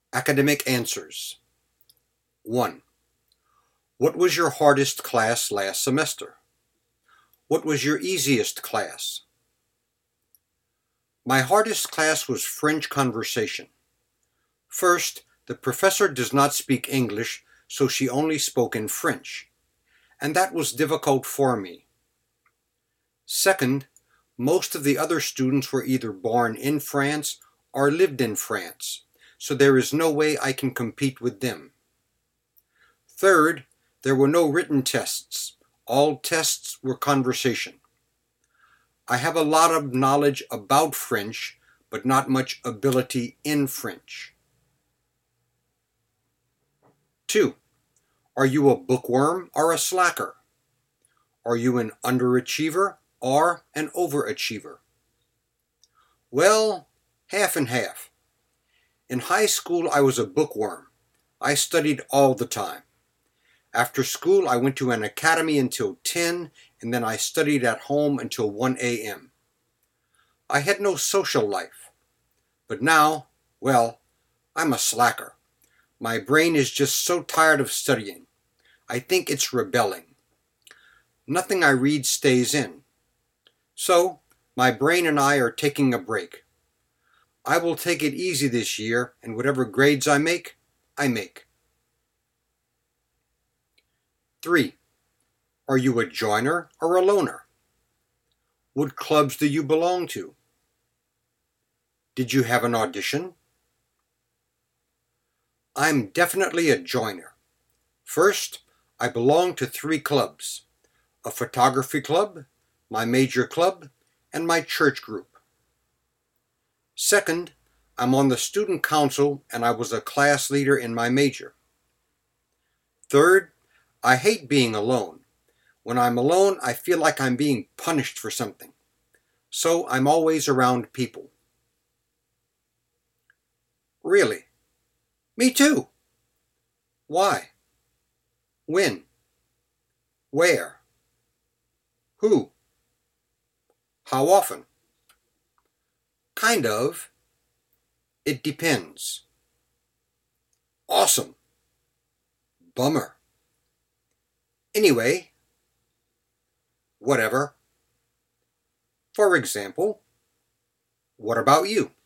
Academic answers. 1. What was your hardest class last semester? What was your easiest class? My hardest class was French conversation. First, the professor does not speak English, so she only spoke in French, and that was difficult for me. Second, most of the other students were either born in France or lived in France, so there is no way I can compete with them. Third, there were no written tests. All tests were conversation. I have a lot of knowledge about French, but not much ability in French. 2. Are you a bookworm or a slacker? Are you an underachiever or an overachiever? Well, half and half. In high school, I was a bookworm. I studied all the time. After school, I went to an academy until 10, and then I studied at home until 1 a.m. I had no social life. But now, well, I'm a slacker. My brain is just so tired of studying. I think it's rebelling. Nothing I read stays in. So, my brain and I are taking a break. I will take it easy this year, and whatever grades I make, I make. 3. Are you a joiner or a loner? What clubs do you belong to? Did you have an audition? I'm definitely a joiner. First, I belong to 3 clubs: a photography club, my major club, and my church group. Second, I'm on the student council and I was a class leader in my major. Third, I hate being alone. When I'm alone, I feel like I'm being punished for something. So I'm always around people. Really? Me too. Why? When? Where? Who? How often? Kind of. It depends. Awesome. Bummer. Anyway. Whatever. For example, what about you?